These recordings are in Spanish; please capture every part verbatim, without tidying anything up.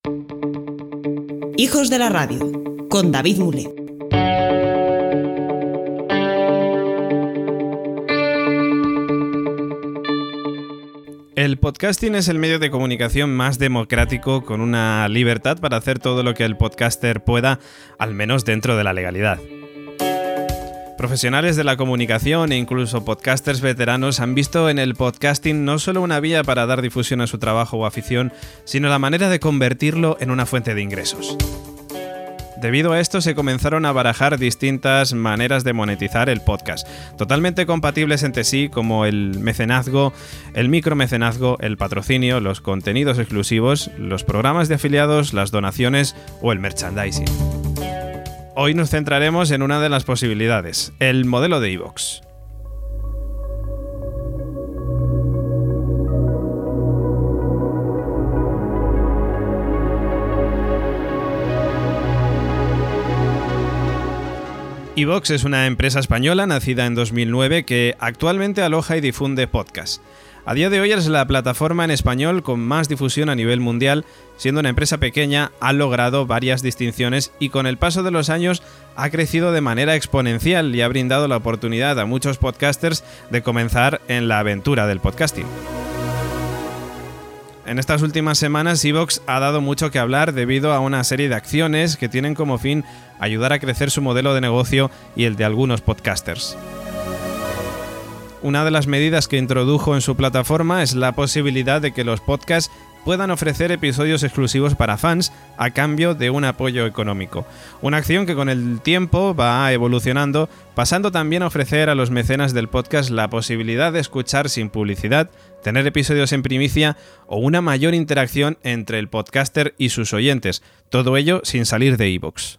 Hijos de la Radio, con David Mulet. El podcasting es el medio de comunicación más democrático, con una libertad para hacer todo lo que el podcaster pueda, al menos dentro de la legalidad. Profesionales de la comunicación e incluso podcasters veteranos han visto en el podcasting no solo una vía para dar difusión a su trabajo o afición, sino la manera de convertirlo en una fuente de ingresos. Debido a esto se comenzaron a barajar distintas maneras de monetizar el podcast, totalmente compatibles entre sí, como el mecenazgo, el micromecenazgo, el patrocinio, los contenidos exclusivos, los programas de afiliados, las donaciones o el merchandising. Hoy nos centraremos en una de las posibilidades, el modelo de iVoox. iVoox es una empresa española nacida en dos mil nueve que actualmente aloja y difunde podcasts. A día de hoy es la plataforma en español con más difusión a nivel mundial. Siendo una empresa pequeña, ha logrado varias distinciones y con el paso de los años ha crecido de manera exponencial y ha brindado la oportunidad a muchos podcasters de comenzar en la aventura del podcasting. En estas últimas semanas, iVoox ha dado mucho que hablar debido a una serie de acciones que tienen como fin ayudar a crecer su modelo de negocio y el de algunos podcasters. Una de las medidas que introdujo en su plataforma es la posibilidad de que los podcasts puedan ofrecer episodios exclusivos para fans a cambio de un apoyo económico. Una acción que con el tiempo va evolucionando, pasando también a ofrecer a los mecenas del podcast la posibilidad de escuchar sin publicidad, tener episodios en primicia o una mayor interacción entre el podcaster y sus oyentes, todo ello sin salir de iVoox.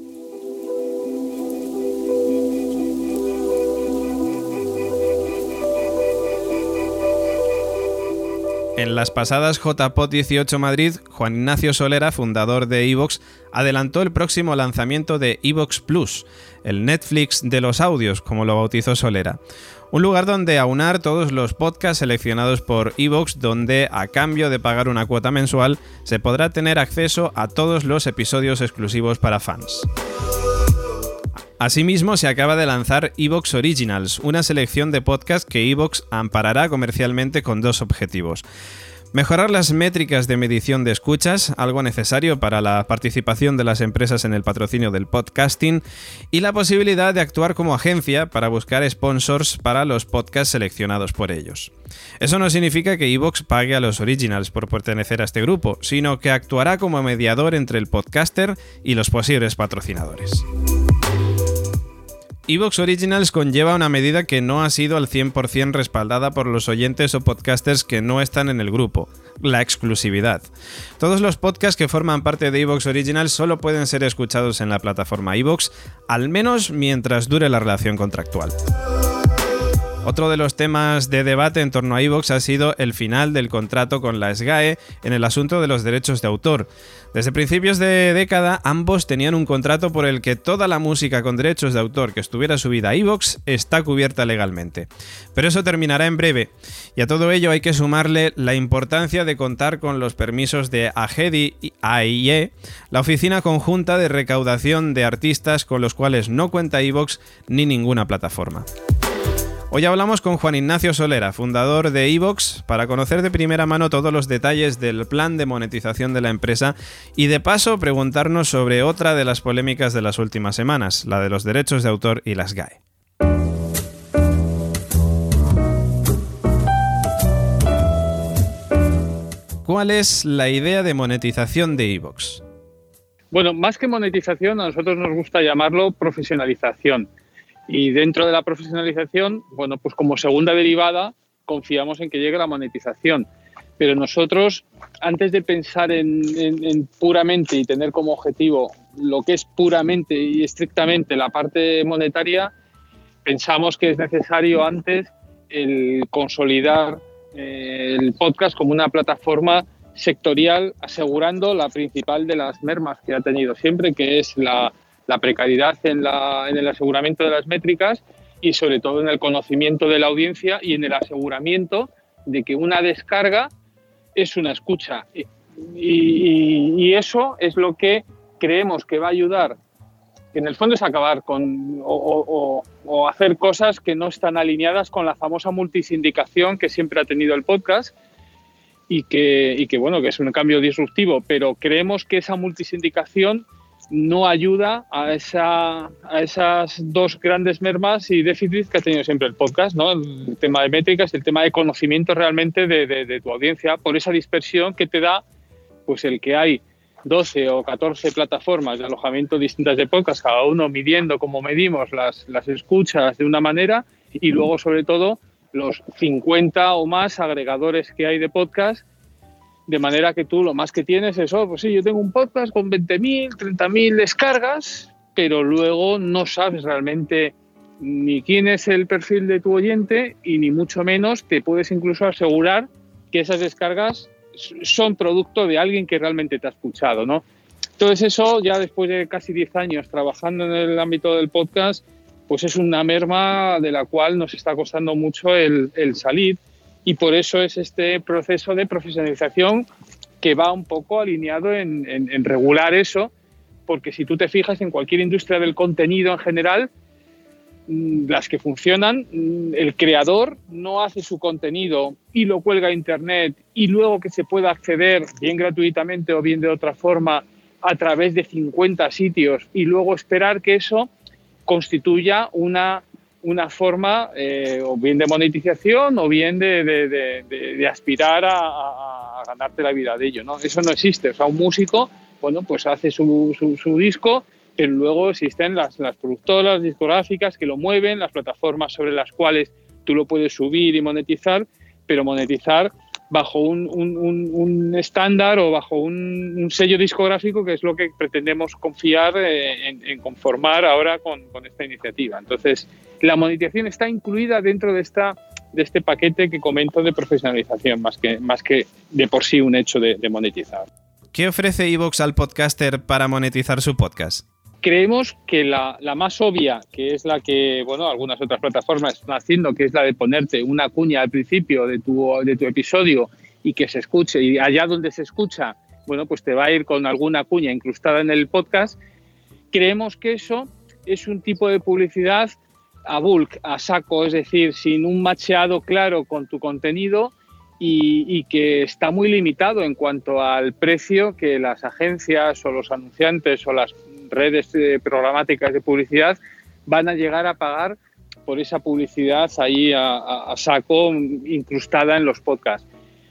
En las pasadas J P O D dieciocho Madrid, Juan Ignacio Solera, fundador de iVoox, adelantó el próximo lanzamiento de iVoox Plus, el Netflix de los audios, como lo bautizó Solera. Un lugar donde aunar todos los podcasts seleccionados por iVoox, donde a cambio de pagar una cuota mensual se podrá tener acceso a todos los episodios exclusivos para fans. Asimismo, se acaba de lanzar iVoox Originals, una selección de podcasts que iVoox amparará comercialmente con dos objetivos. Mejorar las métricas de medición de escuchas, algo necesario para la participación de las empresas en el patrocinio del podcasting, y la posibilidad de actuar como agencia para buscar sponsors para los podcasts seleccionados por ellos. Eso no significa que iVoox pague a los Originals por pertenecer a este grupo, sino que actuará como mediador entre el podcaster y los posibles patrocinadores. iVoox Originals conlleva una medida que no ha sido al cien por ciento respaldada por los oyentes o podcasters que no están en el grupo, la exclusividad. Todos los podcasts que forman parte de iVoox Originals solo pueden ser escuchados en la plataforma iVoox, al menos mientras dure la relación contractual. Otro de los temas de debate en torno a iVoox ha sido el final del contrato con la S G A E en el asunto de los derechos de autor. Desde principios de década, ambos tenían un contrato por el que toda la música con derechos de autor que estuviera subida a iVoox está cubierta legalmente. Pero eso terminará en breve, y a todo ello hay que sumarle la importancia de contar con los permisos de A G E D y A I E, la Oficina Conjunta de Recaudación de Artistas, con los cuales no cuenta iVoox ni ninguna plataforma. Hoy hablamos con Juan Ignacio Solera, fundador de iVoox, para conocer de primera mano todos los detalles del plan de monetización de la empresa y de paso preguntarnos sobre otra de las polémicas de las últimas semanas, la de los derechos de autor y las S G A E. ¿Cuál es la idea de monetización de iVoox? Bueno, más que monetización, a nosotros nos gusta llamarlo profesionalización. Y dentro de la profesionalización, bueno, pues como segunda derivada, confiamos en que llegue la monetización. Pero nosotros, antes de pensar en, en, en puramente y tener como objetivo lo que es puramente y estrictamente la parte monetaria, pensamos que es necesario antes el consolidar eh, el podcast como una plataforma sectorial, asegurando la principal de las mermas que ha tenido siempre, que es la la precariedad en, la, en el aseguramiento de las métricas y sobre todo en el conocimiento de la audiencia y en el aseguramiento de que una descarga es una escucha y, y, y eso es lo que creemos que va a ayudar, que en el fondo es acabar con o, o, o hacer cosas que no están alineadas con la famosa multisindicación que siempre ha tenido el podcast y que, y que, bueno, que es un cambio disruptivo, pero creemos que esa multisindicación no ayuda a, esa, a esas dos grandes mermas y déficits que ha tenido siempre el podcast, ¿no? El tema de métricas, el tema de conocimiento realmente de, de, de tu audiencia, por esa dispersión que te da pues el que hay doce o catorce plataformas de alojamiento distintas de podcast, cada uno midiendo como medimos las, las escuchas de una manera, y luego sobre todo los cincuenta o más agregadores que hay de podcast, de manera que tú lo más que tienes es, oh, pues sí, yo tengo un podcast con veinte mil, treinta mil descargas, pero luego no sabes realmente ni quién es el perfil de tu oyente y ni mucho menos te puedes incluso asegurar que esas descargas son producto de alguien que realmente te ha escuchado, ¿no? Entonces eso, ya después de casi diez años trabajando en el ámbito del podcast, pues es una merma de la cual nos está costando mucho el, el salir, y por eso es este proceso de profesionalización que va un poco alineado en, en, en regular eso, porque si tú te fijas en cualquier industria del contenido en general, las que funcionan, el creador no hace su contenido y lo cuelga a internet y luego que se pueda acceder bien gratuitamente o bien de otra forma a través de cincuenta sitios y luego esperar que eso constituya una, una forma eh, o bien de monetización o bien de, de, de, de, de aspirar a, a, a ganarte la vida de ello, ¿no? Eso no existe. O sea, un músico, bueno, pues hace su, su, su disco, pero luego existen las, las productoras discográficas que lo mueven, las plataformas sobre las cuales tú lo puedes subir y monetizar, pero monetizar bajo un, un, un, un estándar o bajo un, un sello discográfico, que es lo que pretendemos confiar en, en conformar ahora con, con esta iniciativa. Entonces, la monetización está incluida dentro de, esta, de este paquete que comento de profesionalización, más que, más que de por sí un hecho de, de monetizar. ¿Qué ofrece iVoox al podcaster para monetizar su podcast? Creemos que la, la más obvia, que es la que bueno algunas otras plataformas están haciendo, que es la de ponerte una cuña al principio de tu, de tu episodio y que se escuche, y allá donde se escucha, bueno, pues te va a ir con alguna cuña incrustada en el podcast. Creemos que eso es un tipo de publicidad a bulk, a saco, es decir, sin un macheado claro con tu contenido, y, y que está muy limitado en cuanto al precio que las agencias o los anunciantes o las redes eh, programáticas de publicidad van a llegar a pagar por esa publicidad ahí a, a, a saco incrustada en los podcasts.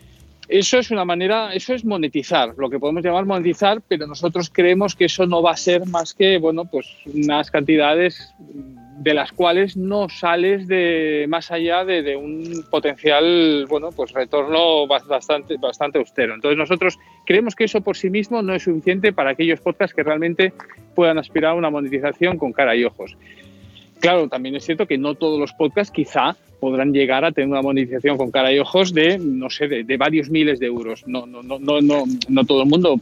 Eso es una manera, eso es monetizar, lo que podemos llamar monetizar, pero nosotros creemos que eso no va a ser más que, bueno, pues unas cantidades de las cuales no sales de más allá de, de un potencial, bueno, pues retorno bastante, bastante austero. Entonces nosotros creemos que eso por sí mismo no es suficiente para aquellos podcasts que realmente puedan aspirar a una monetización con cara y ojos. Claro, también es cierto que no todos los podcasts quizá podrán llegar a tener una monetización con cara y ojos de, no sé, de, de varios miles de euros. No, no, no, no, no, no todo el mundo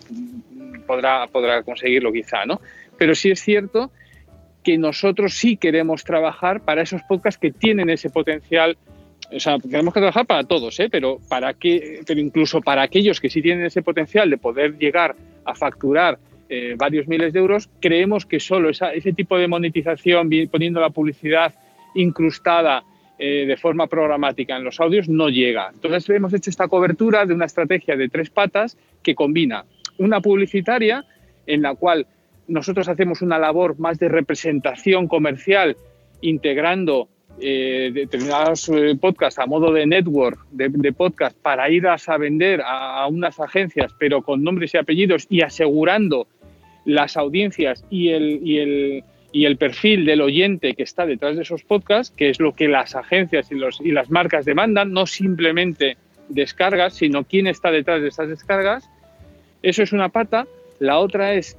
podrá, podrá conseguirlo quizá, ¿no? Pero sí es cierto que nosotros sí queremos trabajar para esos podcasts que tienen ese potencial. O sea, tenemos que trabajar para todos, ¿eh? pero, para que, pero incluso para aquellos que sí tienen ese potencial de poder llegar a facturar eh, varios miles de euros, creemos que solo esa, ese tipo de monetización, poniendo la publicidad incrustada eh, de forma programática en los audios, no llega. Entonces hemos hecho esta cobertura de una estrategia de tres patas que combina una publicitaria en la cual nosotros hacemos una labor más de representación comercial, integrando eh, determinados eh, podcasts a modo de network de, de podcast para ir a, a vender a, a unas agencias, pero con nombres y apellidos y asegurando las audiencias y el, y, el, y el perfil del oyente que está detrás de esos podcasts, que es lo que las agencias y, los, y las marcas demandan, no simplemente descargas, sino quién está detrás de esas descargas. Eso es una pata. La otra es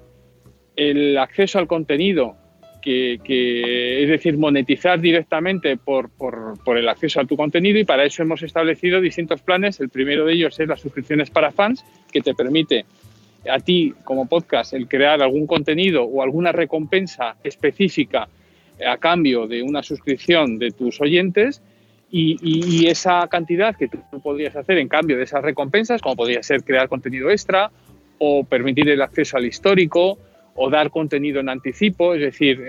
el acceso al contenido, que, que es decir, monetizar directamente por, por, por el acceso a tu contenido, y para eso hemos establecido distintos planes. El primero de ellos es las suscripciones para fans, que te permite a ti como podcast el crear algún contenido o alguna recompensa específica a cambio de una suscripción de tus oyentes, y, y, y esa cantidad que tú podrías hacer en cambio de esas recompensas, como podría ser crear contenido extra o permitir el acceso al histórico, o dar contenido en anticipo. Es decir,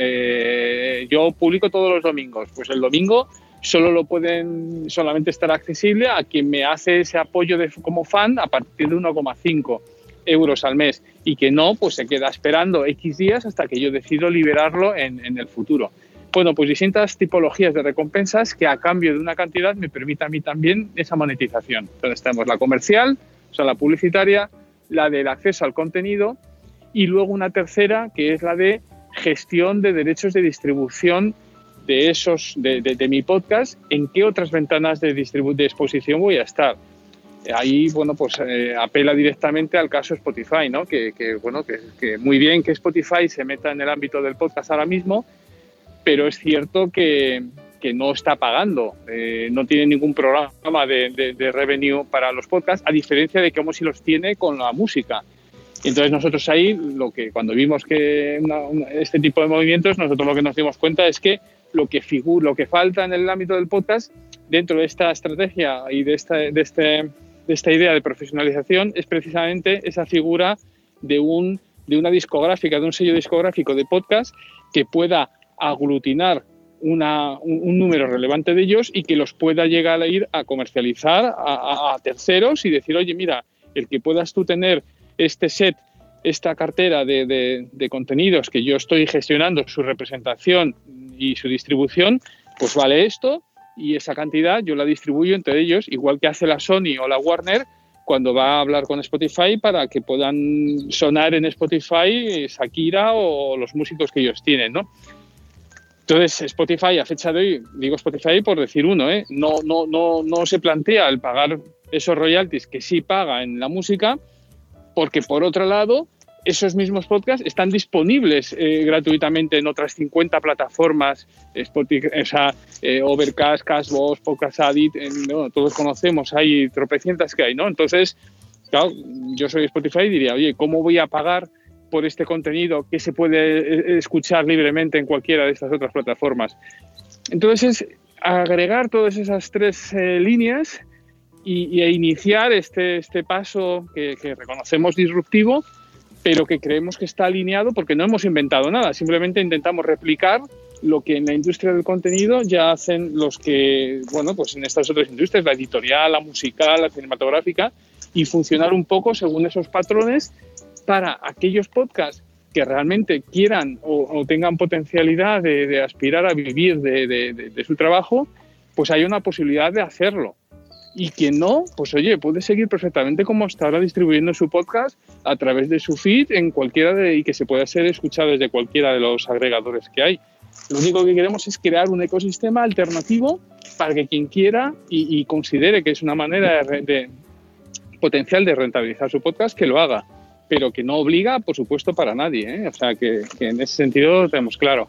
eh, yo publico todos los domingos, pues el domingo solo lo pueden solamente estar accesible a quien me hace ese apoyo de, como fan a partir de uno coma cinco euros al mes, y que no, pues se queda esperando X días hasta que yo decido liberarlo en, en el futuro. Bueno, pues distintas tipologías de recompensas que a cambio de una cantidad me permita a mí también esa monetización. Entonces tenemos la comercial, o sea, la publicitaria, la del acceso al contenido, y luego una tercera que es la de gestión de derechos de distribución de esos de, de, de mi podcast. ¿En qué otras ventanas de, distribu- de exposición voy a estar? Ahí, bueno, pues eh, apela directamente al caso Spotify, ¿no? Que, que bueno, que, que muy bien que Spotify se meta en el ámbito del podcast ahora mismo, pero es cierto que, que no está pagando, eh, no tiene ningún programa de, de, de revenue para los podcasts, a diferencia de cómo si los tiene con la música. Entonces nosotros ahí, lo que cuando vimos que una, una, este tipo de movimientos, nosotros lo que nos dimos cuenta es que lo que figura, lo que falta en el ámbito del podcast, dentro de esta estrategia y de esta, de este, de esta idea de profesionalización, es precisamente esa figura de, un, de una discográfica, de un sello discográfico de podcast que pueda aglutinar una, un, un número relevante de ellos y que los pueda llegar a ir a comercializar a, a, a terceros y decir, oye, mira, el que puedas tú tener este set, esta cartera de, de, de contenidos que yo estoy gestionando, su representación y su distribución, pues vale esto, y esa cantidad yo la distribuyo entre ellos, igual que hace la Sony o la Warner cuando va a hablar con Spotify para que puedan sonar en Spotify Shakira o los músicos que ellos tienen, ¿no? Entonces, Spotify, a fecha de hoy, digo Spotify por decir uno, ¿eh? no, no, no, no se plantea el pagar esos royalties que sí paga en la música, porque por otro lado, esos mismos podcasts están disponibles eh, gratuitamente en otras cincuenta plataformas, Spotify, o sea, eh, Overcast, Castbox, Podcast Addict, eh, no, todos conocemos, hay tropecientas que hay, ¿no? Entonces, claro, yo soy Spotify y diría, oye, ¿cómo voy a pagar por este contenido que se puede escuchar libremente en cualquiera de estas otras plataformas? Entonces, es agregar todas esas tres eh, líneas y, y iniciar este, este paso que, que reconocemos disruptivo, pero que creemos que está alineado porque no hemos inventado nada, simplemente intentamos replicar lo que en la industria del contenido ya hacen los que, bueno, pues en estas otras industrias, la editorial, la musical, la cinematográfica, y funcionar un poco según esos patrones para aquellos podcasts que realmente quieran o, o tengan potencialidad de, de aspirar a vivir de, de, de, de su trabajo, pues hay una posibilidad de hacerlo. Y quien no, pues oye, puede seguir perfectamente como está ahora distribuyendo su podcast a través de su feed en cualquiera de, y que se pueda ser escuchado desde cualquiera de los agregadores que hay. Lo único que queremos es crear un ecosistema alternativo para que quien quiera y, y considere que es una manera de, de potencial de rentabilizar su podcast, que lo haga, pero que no obliga, por supuesto, para nadie, ¿eh? O sea, que, que en ese sentido lo tenemos claro.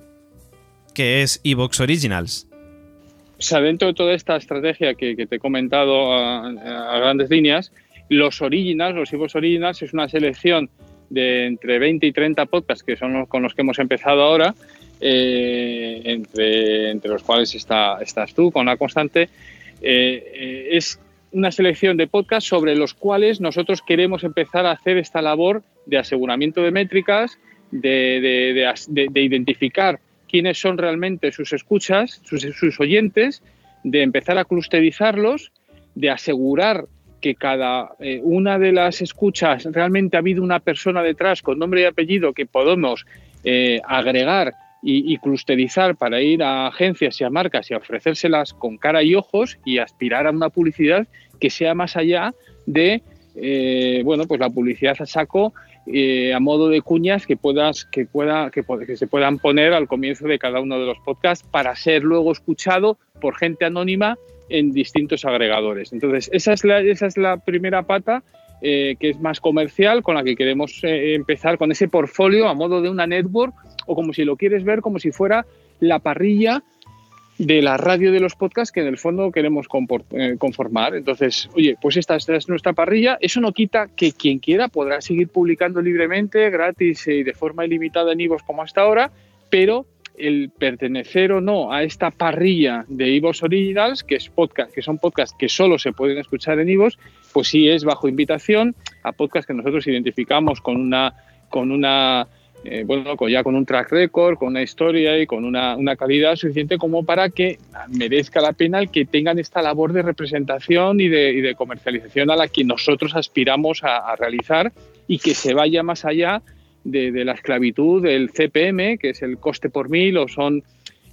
¿Qué es iVoox Originals? O sea, dentro de toda esta estrategia que, que te he comentado a, a grandes líneas, los originals, los iVoox Originals, es una selección de entre veinte y treinta podcasts, que son los con los que hemos empezado ahora, eh, entre, entre los cuales está, estás tú con La Constante. Eh, eh, es una selección de podcasts sobre los cuales nosotros queremos empezar a hacer esta labor de aseguramiento de métricas, de, de, de, de, de identificar quiénes son realmente sus escuchas, sus, sus oyentes, de empezar a clusterizarlos, de asegurar que cada eh, una de las escuchas realmente ha habido una persona detrás con nombre y apellido que podemos eh, agregar y, y clusterizar para ir a agencias y a marcas y a ofrecérselas con cara y ojos y aspirar a una publicidad que sea más allá de eh, bueno, pues la publicidad a saco eh, a modo de cuñas que puedas que pueda que, que se puedan poner al comienzo de cada uno de los podcasts para ser luego escuchado por gente anónima en distintos agregadores. Entonces, esa es la, esa es la primera pata, eh, que es más comercial, con la que queremos eh, empezar con ese portfolio a modo de una network, o como si lo quieres ver, como si fuera la parrilla de la radio de los podcasts que en el fondo queremos conformar. Entonces, oye, pues esta, esta es nuestra parrilla. Eso no quita que quien quiera podrá seguir publicando libremente, gratis y de forma ilimitada en iVoox como hasta ahora, pero el pertenecer o no a esta parrilla de iVoox Originals, que es podcast, que son podcasts que solo se pueden escuchar en iVoox, pues sí es bajo invitación a podcasts que nosotros identificamos con una, con una eh, bueno, ya con un track record, con una historia y con una, una calidad suficiente como para que merezca la pena el que tengan esta labor de representación y de, y de comercialización a la que nosotros aspiramos a, a realizar, y que se vaya más allá de, de la esclavitud del C P M, que es el coste por mil, o son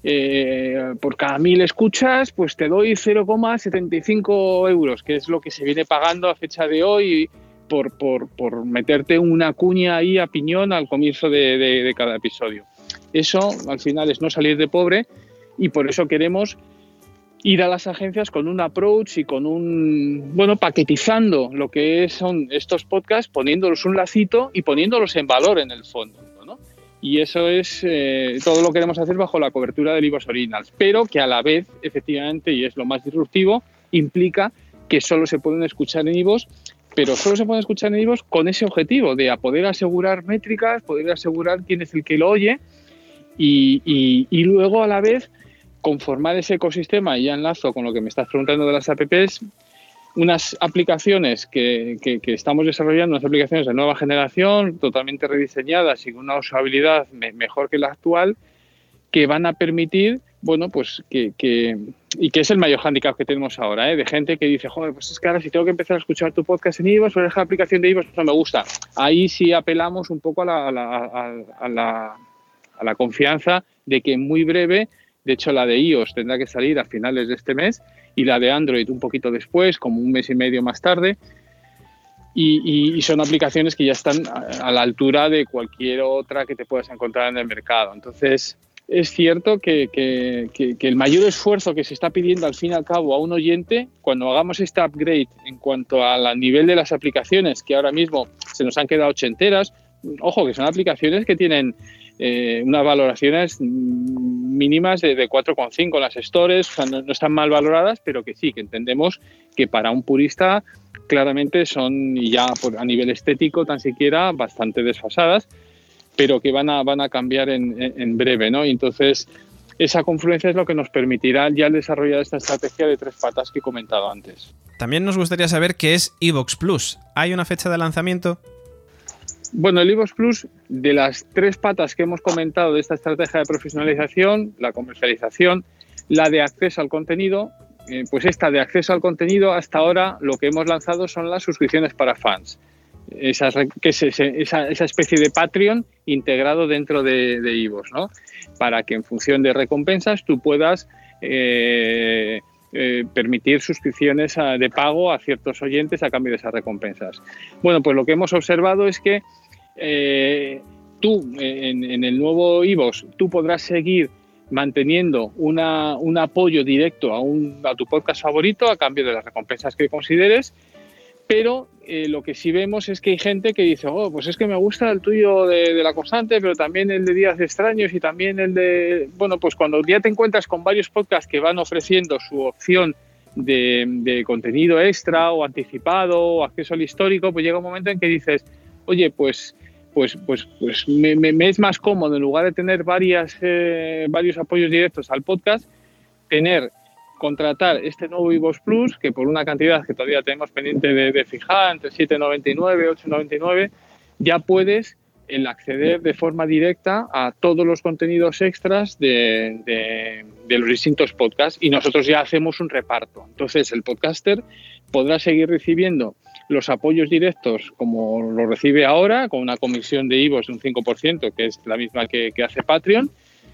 eh, por cada mil escuchas, pues te doy cero coma setenta y cinco euros, que es lo que se viene pagando a fecha de hoy por, por, por meterte una cuña ahí a piñón al comienzo de, de, de cada episodio. Eso al final es no salir de pobre, y por eso queremos ir a las agencias con un approach y con un, bueno, paquetizando lo que son estos podcasts, poniéndolos un lacito y poniéndolos en valor en el fondo, ¿no? Y eso es, eh, todo lo queremos hacer bajo la cobertura del iVoox Originals, pero que a la vez, efectivamente, y es lo más disruptivo, implica que solo se pueden escuchar en iVoox, pero solo se pueden escuchar en iVoox con ese objetivo de a poder asegurar métricas, poder asegurar quién es el que lo oye, y, y, y luego a la vez conformar ese ecosistema, y ya enlazo con lo que me estás preguntando de las apps, unas aplicaciones que, que, que estamos desarrollando, unas aplicaciones de nueva generación, totalmente rediseñadas y con una usabilidad me, mejor que la actual, que van a permitir, bueno, pues que, que y que es el mayor hándicap que tenemos ahora, ¿eh? De gente que dice, joder, pues es que ahora si tengo que empezar a escuchar tu podcast en iVoox o dejar la aplicación de iVoox, no me gusta. Ahí sí apelamos un poco a la, a la, a, a la, a la confianza de que en muy breve, de hecho la de iOS tendrá que salir a finales de este mes y la de Android un poquito después, como un mes y medio más tarde, y, y, y son aplicaciones que ya están a, a la altura de cualquier otra que te puedas encontrar en el mercado. Entonces, es cierto que, que, que, que el mayor esfuerzo que se está pidiendo al fin y al cabo a un oyente, cuando hagamos este upgrade en cuanto al nivel de las aplicaciones, que ahora mismo se nos han quedado ochenteras, ojo, que son aplicaciones que tienen eh, unas valoraciones mínimas de, de cuatro coma cinco en las stores, o sea, no, no están mal valoradas, pero que sí, que entendemos que para un purista claramente son, y ya por, a nivel estético tan siquiera, bastante desfasadas, pero que van a, van a cambiar en, en, en breve, ¿no? Y entonces esa confluencia es lo que nos permitirá ya desarrollar esta estrategia de tres patas que he comentado antes. También nos gustaría saber qué es iVoox Plus. ¿Hay una fecha de lanzamiento? Bueno, el iVoox Plus, de las tres patas que hemos comentado de esta estrategia de profesionalización, la comercialización, la de acceso al contenido, eh, pues esta de acceso al contenido, hasta ahora lo que hemos lanzado son las suscripciones para fans. Esa, que es esa, esa especie de Patreon integrado dentro de, de iVoox, ¿no? Para que en función de recompensas tú puedas eh, eh, permitir suscripciones a, de pago a ciertos oyentes a cambio de esas recompensas. Bueno, pues lo que hemos observado es que eh, tú en, en el nuevo iVoox tú podrás seguir manteniendo una, un apoyo directo a, un, a tu podcast favorito a cambio de las recompensas que consideres. Pero eh, lo que sí vemos es que hay gente que dice, oh, pues es que me gusta el tuyo de, de La Constante, pero también el de Días Extraños y también el de... Bueno, pues cuando ya te encuentras con varios podcasts que van ofreciendo su opción de, de contenido extra o anticipado o acceso al histórico, pues llega un momento en que dices, oye, pues, pues, pues, pues me, me, me es más cómodo, en lugar de tener varias, eh, varios apoyos directos al podcast, tener... contratar este nuevo iVoox Plus, que por una cantidad que todavía tenemos pendiente de, de fijar, entre siete noventa y nueve, ocho noventa y nueve, ya puedes el acceder de forma directa a todos los contenidos extras de, de, de los distintos podcasts, y nosotros ya hacemos un reparto. Entonces el podcaster podrá seguir recibiendo los apoyos directos como lo recibe ahora, con una comisión de iVoox de un cinco por ciento, que es la misma que, que hace Patreon,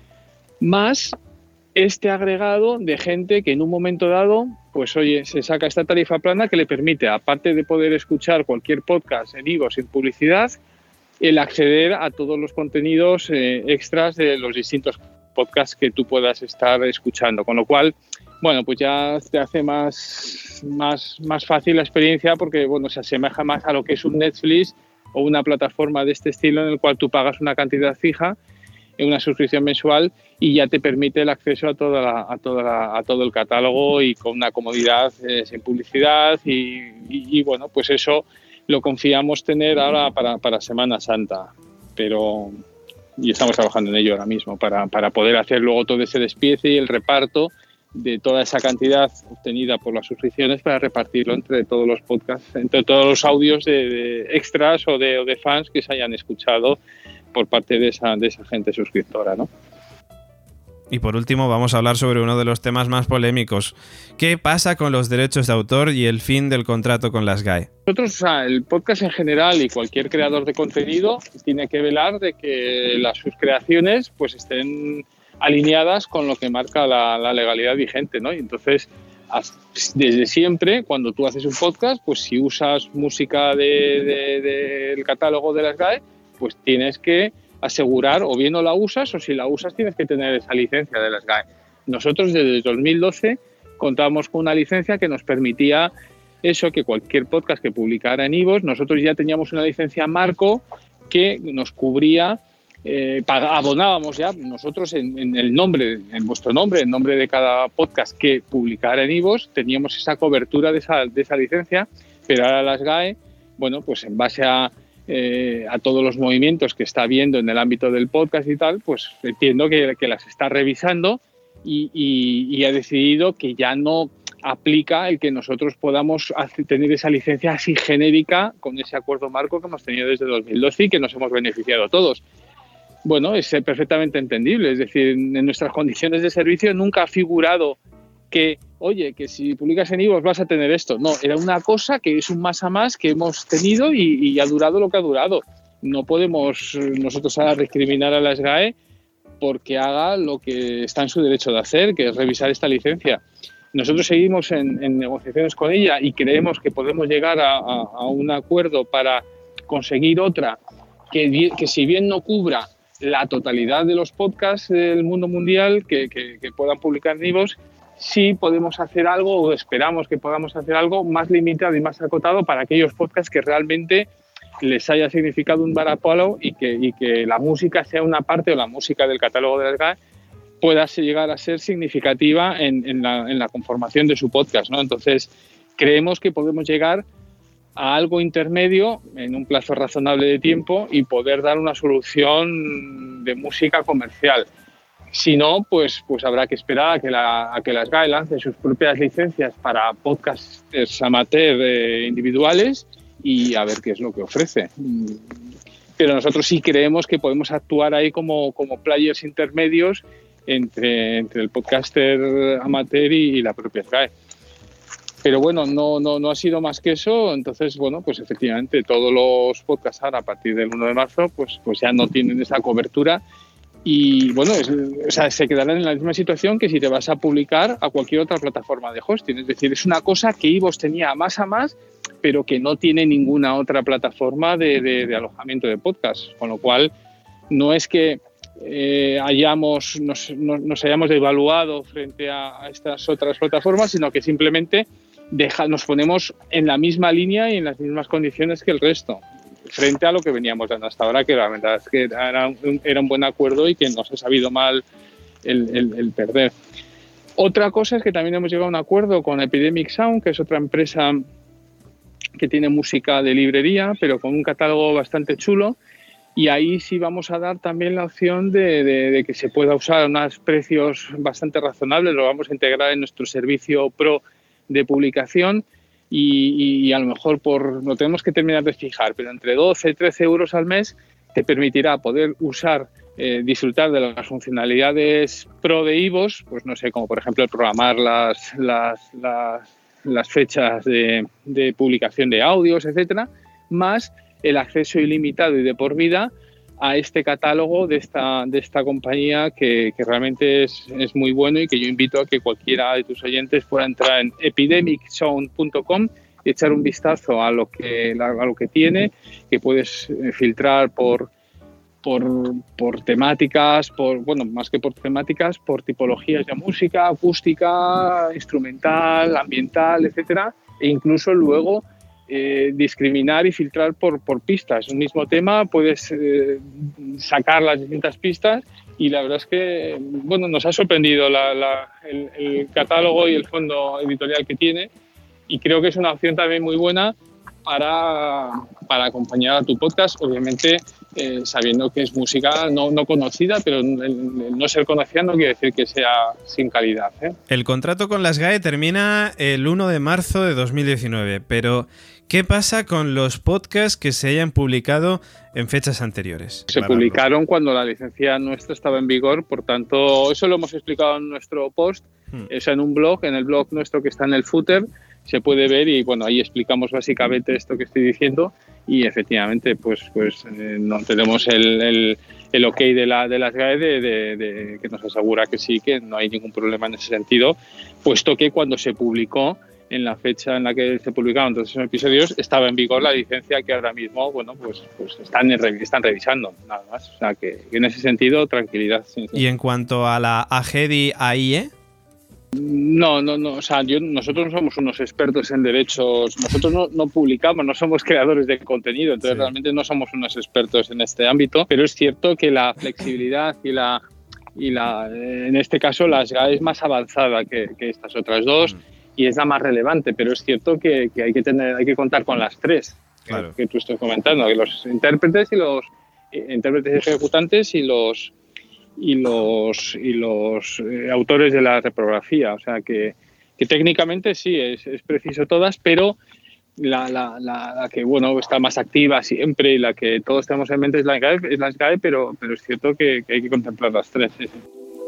más este agregado de gente que en un momento dado, pues oye, se saca esta tarifa plana que le permite, aparte de poder escuchar cualquier podcast en iVoox sin publicidad, el acceder a todos los contenidos eh, extras de los distintos podcasts que tú puedas estar escuchando. Con lo cual, bueno, pues ya te hace más, más, más fácil la experiencia, porque bueno, se asemeja más a lo que es un Netflix o una plataforma de este estilo en el cual tú pagas una cantidad fija en una suscripción mensual y ya te permite el acceso a toda la, a toda la, a todo el catálogo y con una comodidad eh, sin publicidad y, y, y bueno, pues eso lo confiamos tener ahora para, para Semana Santa, pero y estamos trabajando en ello ahora mismo para, para poder hacer luego todo ese despiece y el reparto de toda esa cantidad obtenida por las suscripciones para repartirlo entre todos los podcasts, entre todos los audios de, de extras o de, o de fans que se hayan escuchado por parte de esa, de esa gente suscriptora, ¿no? Y por último vamos a hablar sobre uno de los temas más polémicos. ¿Qué pasa con los derechos de autor y el fin del contrato con las G A E? Nosotros, o sea, el podcast en general y cualquier creador de contenido tiene que velar de que las sus creaciones pues estén alineadas con lo que marca la, la legalidad vigente, ¿no? Y entonces, desde siempre, cuando tú haces un podcast, pues si usas música de, de, de, del catálogo de las G A E, pues tienes que asegurar, o bien no la usas, o si la usas tienes que tener esa licencia de las G A E. Nosotros desde dos mil doce contábamos con una licencia que nos permitía eso, que cualquier podcast que publicara en iVoox, nosotros ya teníamos una licencia marco que nos cubría, eh, abonábamos ya nosotros en, en el nombre, en vuestro nombre, en nombre de cada podcast que publicara en iVoox, teníamos esa cobertura de esa, de esa licencia, pero ahora las G A E, bueno, pues en base a Eh, a todos los movimientos que está viendo en el ámbito del podcast y tal, pues entiendo que, que las está revisando y, y, y ha decidido que ya no aplica el que nosotros podamos hacer, tener esa licencia así genérica con ese acuerdo marco que hemos tenido desde dos mil doce y que nos hemos beneficiado todos. Bueno, es perfectamente entendible, es decir, en nuestras condiciones de servicio nunca ha figurado que, oye, que si publicas en iVoox vas a tener esto. No, era una cosa que es un más a más que hemos tenido y, y ha durado lo que ha durado. No podemos nosotros ahora recriminar a las G A E porque haga lo que está en su derecho de hacer, que es revisar esta licencia. Nosotros seguimos en, en negociaciones con ella y creemos que podemos llegar a, a, a un acuerdo para conseguir otra que, que si bien no cubra la totalidad de los podcasts del mundo mundial que, que, que puedan publicar en iVoox, sí podemos hacer algo o esperamos que podamos hacer algo más limitado y más acotado para aquellos podcasts que realmente les haya significado un varapalo y que, y que la música sea una parte o la música del catálogo de las G A E pueda llegar a ser significativa en, en, la, en la conformación de su podcast, ¿no? Entonces, creemos que podemos llegar a algo intermedio en un plazo razonable de tiempo y poder dar una solución de música comercial. Si no, pues, pues habrá que esperar a que, la, a que las G A E lancen sus propias licencias para podcasters amateur eh, individuales y a ver qué es lo que ofrece. Pero nosotros sí creemos que podemos actuar ahí como, como players intermedios entre, entre el podcaster amateur y, y la propia G A E. Pero bueno, no, no, no ha sido más que eso. Entonces, bueno, pues efectivamente todos los podcasts ahora a partir del uno de marzo pues, pues ya no tienen esa cobertura. Y bueno, es, o sea, se quedarán en la misma situación que si te vas a publicar a cualquier otra plataforma de hosting. Es decir, es una cosa que iVoox tenía más a más, pero que no tiene ninguna otra plataforma de, de, de alojamiento de podcast. Con lo cual, no es que eh, hayamos, nos, nos, nos hayamos devaluado frente a, a estas otras plataformas, sino que simplemente deja, nos ponemos en la misma línea y en las mismas condiciones que el resto, frente a lo que veníamos dando hasta ahora, que la verdad es que era un, era un buen acuerdo y que nos ha sabido mal el, el, el perder. Otra cosa es que también hemos llegado a un acuerdo con Epidemic Sound, que es otra empresa que tiene música de librería, pero con un catálogo bastante chulo, y ahí sí vamos a dar también la opción de, de, de que se pueda usar a unos precios bastante razonables, lo vamos a integrar en nuestro servicio pro de publicación. Y, y a lo mejor por lo tenemos que terminar de fijar, pero entre doce y trece euros al mes te permitirá poder usar, eh, disfrutar de las funcionalidades pro de iVoox, pues no sé, como por ejemplo programar las, las, las, las fechas de, de publicación de audios, etcétera, más el acceso ilimitado y de por vida a este catálogo de esta, de esta compañía que, que realmente es, es muy bueno y que yo invito a que cualquiera de tus oyentes pueda entrar en epidemic sound punto com y echar un vistazo a lo que, a lo que tiene, que puedes filtrar por, por, por temáticas, por, bueno, más que por temáticas, por tipologías de música, acústica, instrumental, ambiental, etcétera, e incluso luego Eh, discriminar y filtrar por, por pistas. Un mismo tema, puedes eh, sacar las distintas pistas y la verdad es que bueno, nos ha sorprendido la, la, el, el catálogo y el fondo editorial que tiene y creo que es una opción también muy buena para, para acompañar a tu podcast, obviamente eh, sabiendo que es música no, no conocida, pero el, el no ser conocida no quiere decir que sea sin calidad, ¿eh? El contrato con la S G A E termina el uno de marzo de dos mil diecinueve, pero ¿qué pasa con los podcasts que se hayan publicado en fechas anteriores? Se claro, publicaron cuando la licencia nuestra estaba en vigor, por tanto, eso lo hemos explicado en nuestro post, hmm. es en un blog, en el blog nuestro que está en el footer, se puede ver y bueno, ahí explicamos básicamente esto que estoy diciendo y efectivamente pues, pues eh, no tenemos el, el, el ok de la, de la S G A E de, de, de, que nos asegura que sí, que no hay ningún problema en ese sentido, puesto que cuando se publicó en la fecha en la que se publicaron todos esos episodios, estaba en vigor la licencia que ahora mismo, bueno, pues, pues están, están revisando, nada más. O sea, que en ese sentido, tranquilidad. Sí, sí. ¿Y en cuanto a la AGEDI A I E? No, no, no. O sea, yo, nosotros no somos unos expertos en derechos. Nosotros no, no publicamos, no somos creadores de contenido, entonces sí. realmente no somos unos expertos en este ámbito, pero es cierto que la flexibilidad y la, y la en este caso, la S G A E es más avanzada que, que estas otras dos. Mm. Y es la más relevante, pero es cierto que, que hay que tener, hay que contar con las tres claro. que, que tú estás comentando, que los intérpretes y los eh, intérpretes ejecutantes y los y los y los eh, autores de la reprografía, o sea que, que técnicamente sí es, es preciso todas, pero la, la, la, la que bueno está más activa siempre y la que todos tenemos en mente es la S G A E, es la S G A E, pero pero es cierto que, que hay que contemplar las tres. Sí, sí.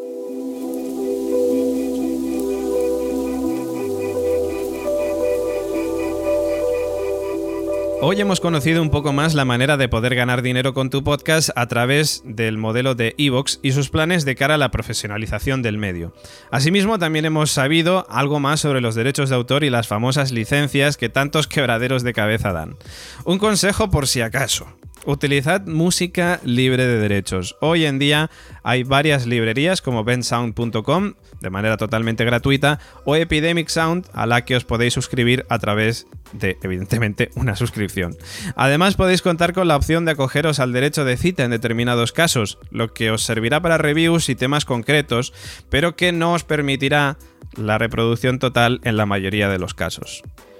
Hoy hemos conocido un poco más la manera de poder ganar dinero con tu podcast a través del modelo de iVoox y sus planes de cara a la profesionalización del medio. Asimismo, también hemos sabido algo más sobre los derechos de autor y las famosas licencias que tantos quebraderos de cabeza dan. Un consejo por si acaso. Utilizad música libre de derechos. Hoy en día hay varias librerías como bensound punto com de manera totalmente gratuita o Epidemic Sound a la que os podéis suscribir a través de, evidentemente, una suscripción. Además podéis contar con la opción de acogeros al derecho de cita en determinados casos, lo que os servirá para reviews y temas concretos, pero que no os permitirá la reproducción total en la mayoría de los casos.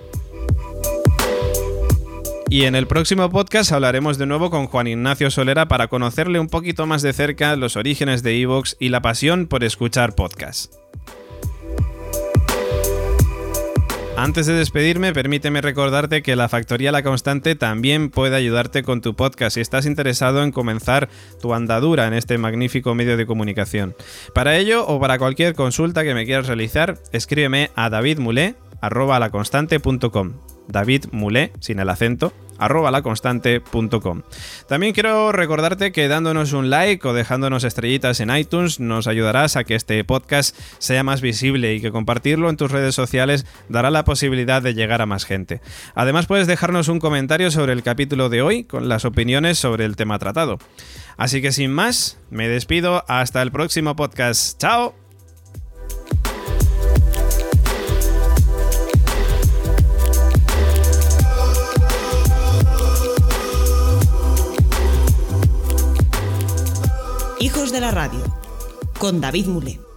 Y en el próximo podcast hablaremos de nuevo con Juan Ignacio Solera para conocerle un poquito más de cerca los orígenes de iVoox y la pasión por escuchar podcasts. Antes de despedirme, permíteme recordarte que la Factoría La Constante también puede ayudarte con tu podcast si estás interesado en comenzar tu andadura en este magnífico medio de comunicación. Para ello, o para cualquier consulta que me quieras realizar, escríbeme a davidmulé arroba laconstante punto com. David Mulé, sin el acento, arroba laconstante punto com. También quiero recordarte que dándonos un like o dejándonos estrellitas en iTunes nos ayudarás a que este podcast sea más visible y que compartirlo en tus redes sociales dará la posibilidad de llegar a más gente. Además puedes dejarnos un comentario sobre el capítulo de hoy con las opiniones sobre el tema tratado. Así que sin más, me despido hasta el próximo podcast. ¡Chao! Hijos de la Radio, con David Mulé.